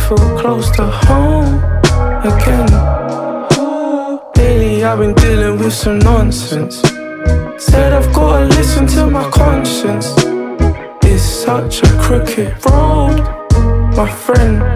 feel close to home again. Lately I've been dealing with some nonsense. Said I've gotta listen to my conscience. It's such a crooked road, my friend.